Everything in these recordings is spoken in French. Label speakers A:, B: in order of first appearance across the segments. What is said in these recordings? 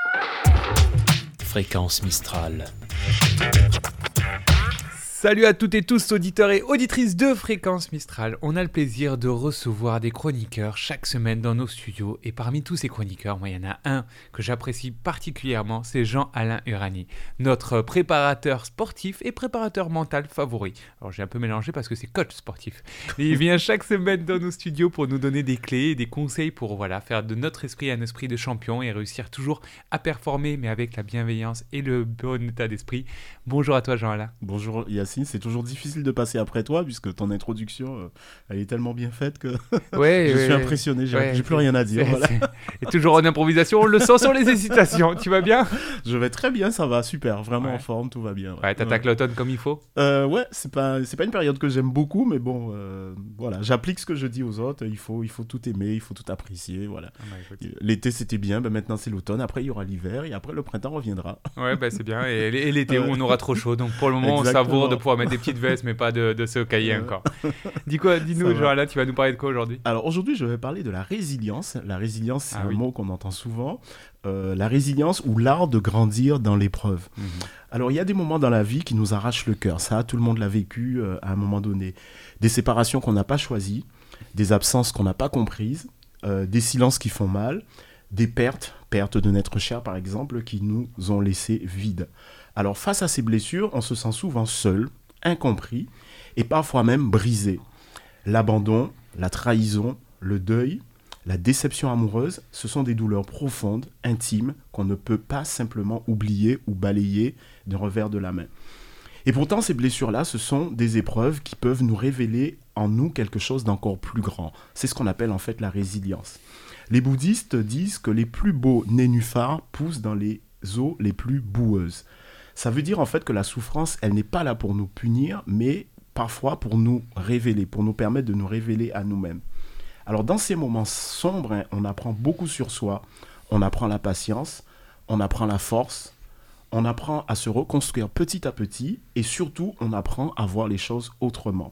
A: Fréquence Mistral.
B: Salut à toutes et tous, auditeurs et auditrices de Fréquence Mistral. On a le plaisir de recevoir des chroniqueurs chaque semaine dans nos studios. Et parmi tous ces chroniqueurs, moi, il y en a un que j'apprécie particulièrement, c'est Jean-Alain Urani, notre préparateur sportif et préparateur mental favori. Alors, j'ai un peu mélangé parce que c'est coach sportif. Et il vient chaque semaine dans nos studios pour nous donner des clés et des conseils pour faire de notre esprit un esprit de champion et réussir toujours à performer, mais avec la bienveillance et le bon état d'esprit. Bonjour à toi, Jean-Alain.
C: Bonjour Yacine, c'est toujours difficile de passer après toi puisque ton introduction elle est tellement bien faite que je suis impressionné, j'ai plus rien à dire. Voilà.
B: Et toujours en improvisation, on le sent sur les hésitations. Tu vas bien ?
C: Je vais très bien, ça va, super, vraiment en forme, tout va bien.
B: Ouais, t'attaques l'automne comme il faut ?
C: Ouais, c'est pas une période que j'aime beaucoup, mais bon, voilà, j'applique ce que je dis aux autres, il faut tout aimer, il faut tout apprécier, voilà. L'été c'était bien, maintenant c'est l'automne, après il y aura l'hiver et après le printemps reviendra.
B: Ouais, c'est bien, et l'été où on aura trop chaud, donc pour le moment on savoure de pouvoir mettre des petites vestes, mais pas de se cailler encore. Dis-nous, Jean-Alain, tu vas nous parler de quoi aujourd'hui ?
C: Alors aujourd'hui, je vais parler de la résilience. La résilience, c'est un mot qu'on entend souvent. La résilience ou l'art de grandir dans l'épreuve. Alors, il y a des moments dans la vie qui nous arrachent le cœur. Ça, tout le monde l'a vécu à un moment donné. Des séparations qu'on n'a pas choisies, des absences qu'on n'a pas comprises, des silences qui font mal, des pertes de n'être cher par exemple, qui nous ont laissés vides. Alors, face à ces blessures, on se sent souvent seul, incompris et parfois même brisé. L'abandon, la trahison, le deuil, la déception amoureuse, ce sont des douleurs profondes, intimes, qu'on ne peut pas simplement oublier ou balayer d'un revers de la main. Et pourtant, ces blessures-là, ce sont des épreuves qui peuvent nous révéler en nous quelque chose d'encore plus grand. C'est ce qu'on appelle en fait la résilience. Les bouddhistes disent que les plus beaux nénuphars poussent dans les eaux les plus boueuses. Ça veut dire en fait que la souffrance, elle n'est pas là pour nous punir, mais parfois pour nous révéler, pour nous permettre de nous révéler à nous-mêmes. Alors dans ces moments sombres, on apprend beaucoup sur soi, on apprend la patience, on apprend la force, on apprend à se reconstruire petit à petit et surtout on apprend à voir les choses autrement.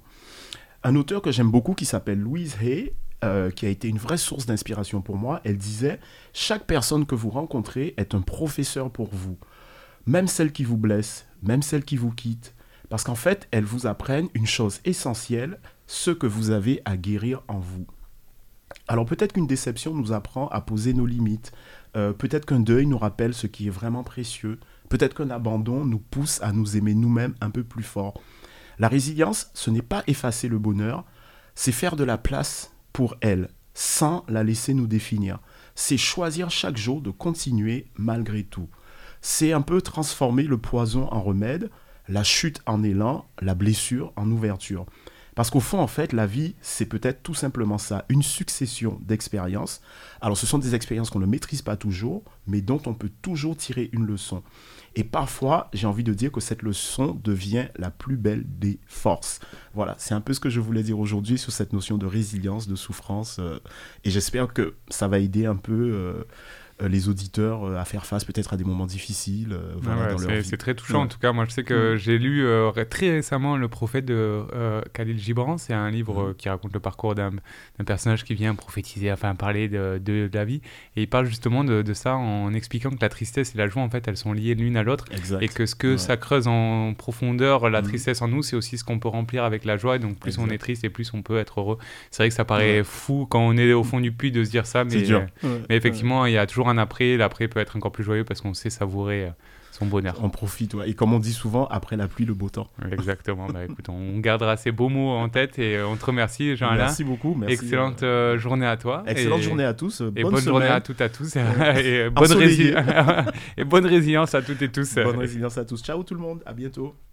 C: Un auteur que j'aime beaucoup qui s'appelle Louise Hay, qui a été une vraie source d'inspiration pour moi, elle disait « Chaque personne que vous rencontrez est un professeur pour vous, même celle qui vous blesse, même celle qui vous quitte, parce qu'en fait, elles vous apprennent une chose essentielle, ce que vous avez à guérir en vous. » Alors peut-être qu'une déception nous apprend à poser nos limites, peut-être qu'un deuil nous rappelle ce qui est vraiment précieux, peut-être qu'un abandon nous pousse à nous aimer nous-mêmes un peu plus fort. La résilience, ce n'est pas effacer le bonheur, c'est faire de la place pour elle, sans la laisser nous définir. C'est choisir chaque jour de continuer malgré tout. C'est un peu transformer le poison en remède, la chute en élan, la blessure en ouverture. Parce qu'au fond, en fait, la vie, c'est peut-être tout simplement ça, une succession d'expériences. Alors, ce sont des expériences qu'on ne maîtrise pas toujours, mais dont on peut toujours tirer une leçon. Et parfois, j'ai envie de dire que cette leçon devient la plus belle des forces. Voilà, c'est un peu ce que je voulais dire aujourd'hui sur cette notion de résilience, de souffrance. Et j'espère que ça va aider un peu les auditeurs à faire face peut-être à des moments difficiles dans leur vie.
B: C'est très touchant en tout cas. Moi je sais que j'ai lu très récemment Le Prophète de Khalil Gibran. C'est un livre qui raconte le parcours d'un personnage qui vient prophétiser, parler de la vie, et il parle justement de ça en expliquant que la tristesse et la joie en fait elles sont liées l'une à l'autre, et que ce que ça creuse en profondeur, la tristesse en nous, c'est aussi ce qu'on peut remplir avec la joie, et donc plus on est triste et plus on peut être heureux. C'est vrai que ça paraît fou quand on est au fond du puits de se dire ça, mais effectivement il y a toujours un après. L'après peut être encore plus joyeux parce qu'on sait savourer son bonheur.
C: On profite, et comme on dit souvent, après la pluie, le beau temps.
B: Exactement. Écoute, on gardera ces beaux mots en tête et on te remercie, Jean-Alain.
C: Merci beaucoup. Merci.
B: Excellente journée à toi.
C: Excellente journée à tous.
B: Bonne journée à toutes et à tous. Et bonne résilience à toutes et tous.
C: Bonne résilience à tous. Ciao tout le monde. À bientôt.